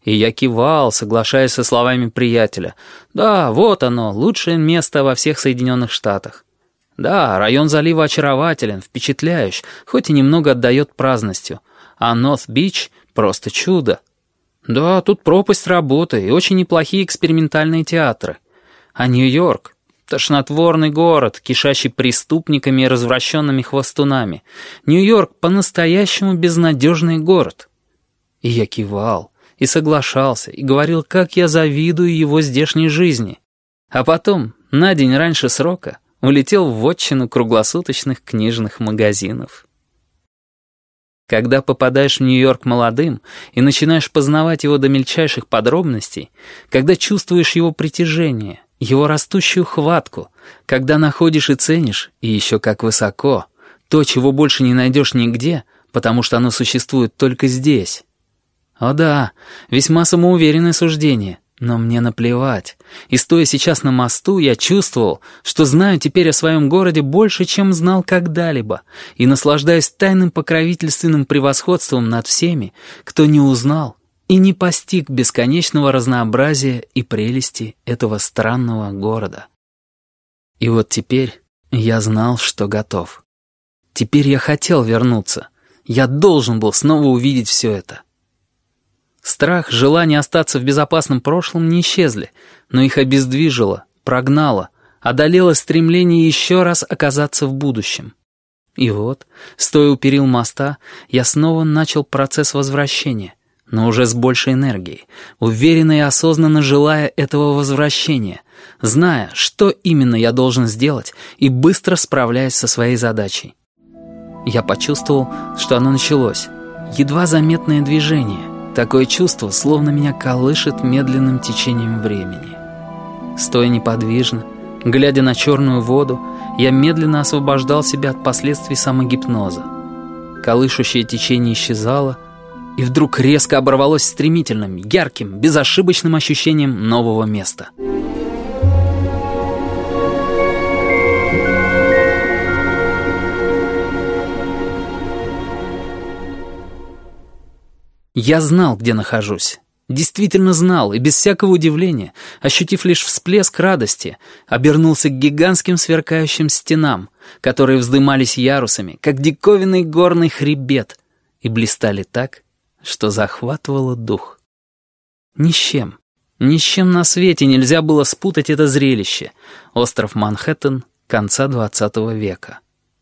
И я кивал, соглашаясь со словами приятеля. Да, вот оно, лучшее место во всех Соединенных Штатах. Да, район залива очарователен, впечатляющий, хоть и немного отдает праздностью. А Норт-Бич — просто чудо. Да, тут пропасть работы и очень неплохие экспериментальные театры. А Нью-Йорк — тошнотворный город, кишащий преступниками и развращенными хвостунами. Нью-Йорк — по-настоящему безнадежный город. И я кивал, и соглашался, и говорил, как я завидую его здешней жизни. А потом, на день раньше срока, улетел в вотчину круглосуточных книжных магазинов. Когда попадаешь в Нью-Йорк молодым и начинаешь познавать его до мельчайших подробностей, когда чувствуешь его притяжение, его растущую хватку, когда находишь и ценишь, и еще как высоко, то, чего больше не найдешь нигде, потому что оно существует только здесь. О да, весьма самоуверенное суждение, но мне наплевать. И стоя сейчас на мосту, я чувствовал, что знаю теперь о своем городе больше, чем знал когда-либо, и наслаждаюсь тайным покровительственным превосходством над всеми, кто не узнал и не постиг бесконечного разнообразия и прелести этого странного города. И вот теперь я знал, что готов. Теперь я хотел вернуться. Я должен был снова увидеть все это. Страх, желание остаться в безопасном прошлом не исчезли, но их обездвижило, прогнало, одолело стремление еще раз оказаться в будущем. И вот, стоя у перил моста, я снова начал процесс возвращения, но уже с большей энергией, уверенно и осознанно желая этого возвращения, зная, что именно я должен сделать, и быстро справляясь со своей задачей. Я почувствовал, что оно началось. Едва заметное движение. Такое чувство, словно меня колышет медленным течением времени. Стоя неподвижно, глядя на черную воду, я медленно освобождал себя от последствий самогипноза. Колышущее течение исчезало, и вдруг резко оборвалось стремительным, ярким, безошибочным ощущением нового места. Я знал, где нахожусь. Действительно знал, и без всякого удивления, ощутив лишь всплеск радости, обернулся к гигантским сверкающим стенам, которые вздымались ярусами, как диковинный горный хребет, и блистали так, что захватывало дух. Ни с чем на свете нельзя было спутать это зрелище. Остров Манхэттен конца XX века.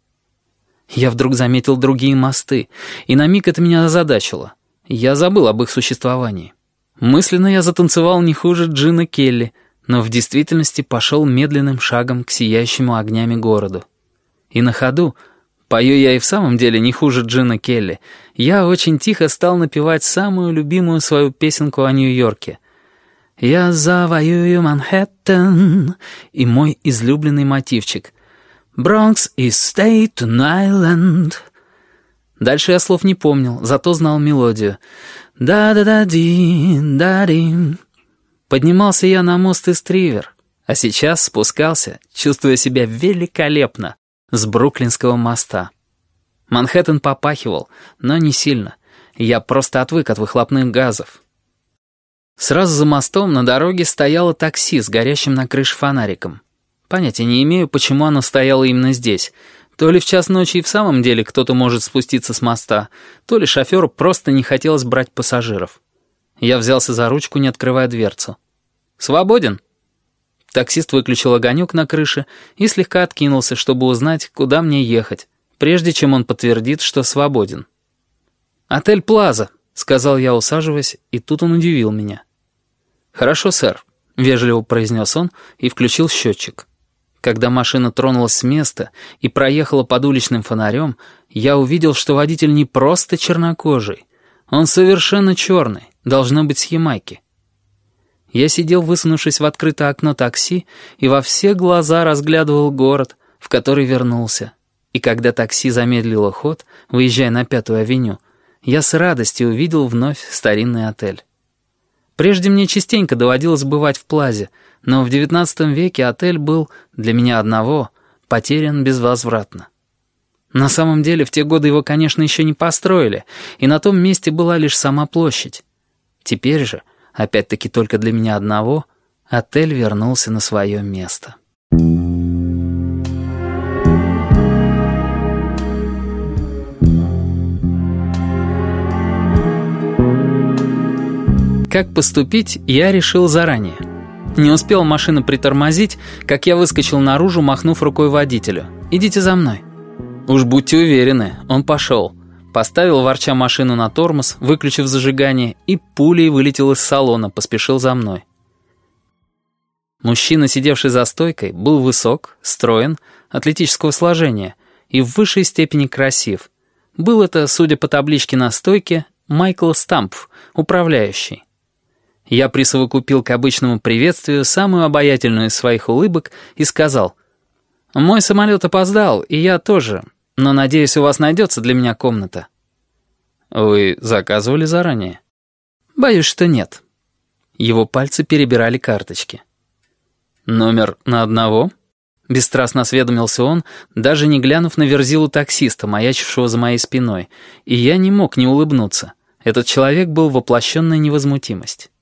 Я вдруг заметил другие мосты, и на миг это меня озадачило. Я забыл об их существовании. Мысленно я затанцевал не хуже Джина Келли, но в действительности пошел медленным шагом к сияющему огнями городу. И на ходу, пою я и в самом деле не хуже Джина Келли, я очень тихо стал напевать самую любимую свою песенку о Нью-Йорке. «Я завоюю Манхэттен» и мой излюбленный мотивчик «Бронкс is Staten Island». Дальше я слов не помнил, зато знал мелодию. «Да-да-да-ди, да-ди». Поднимался я на мост Ист-Ривер, а сейчас спускался, чувствуя себя великолепно, с Бруклинского моста. Манхэттен попахивал, но не сильно. Я просто отвык от выхлопных газов. Сразу за мостом на дороге стояло такси с горящим на крыше фонариком. Понятия не имею, почему оно стояло именно здесь. То ли в час ночи и в самом деле кто-то может спуститься с моста, то ли шоферу просто не хотелось брать пассажиров. Я взялся за ручку, не открывая дверцу. «Свободен?» Таксист выключил огонек на крыше и слегка откинулся, чтобы узнать, куда мне ехать, прежде чем он подтвердит, что свободен. «Отель Плаза», — сказал я, усаживаясь, и тут он удивил меня. «Хорошо, сэр», — вежливо произнес он и включил счетчик. Когда машина тронулась с места и проехала под уличным фонарем, я увидел, что водитель не просто чернокожий. Он совершенно черный, должно быть с Ямайки. Я сидел, высунувшись в открытое окно такси, и во все глаза разглядывал город, в который вернулся. И когда такси замедлило ход, выезжая на 5-ю авеню, я с радостью увидел вновь старинный отель. Прежде мне частенько доводилось бывать в Плазе, но в XIX веке отель был, для меня одного, потерян безвозвратно. На самом деле, в те годы его, конечно, еще не построили, и на том месте была лишь сама площадь. Теперь же опять-таки только для меня одного, отель вернулся на свое место. Как поступить, я решил заранее. Не успела машина притормозить, как я выскочил наружу, махнув рукой водителю. «Идите за мной». Уж будьте уверены, он пошел. Поставил, ворча, машину на тормоз, выключив зажигание, и пулей вылетел из салона, поспешил за мной. Мужчина, сидевший за стойкой, был высок, строен, атлетического сложения и в высшей степени красив. Был это, судя по табличке на стойке, Майкл Стампф, управляющий. Я присовокупил к обычному приветствию самую обаятельную из своих улыбок и сказал: «Мой самолет опоздал, и я тоже, но, надеюсь, у вас найдется для меня комната». «Вы заказывали заранее?» «Боюсь, что нет». Его пальцы перебирали карточки. «Номер на одного?» Бесстрастно осведомился он, даже не глянув на верзилу таксиста, маячившего за моей спиной, и я не мог не улыбнуться. Этот человек был воплощенная невозмутимость.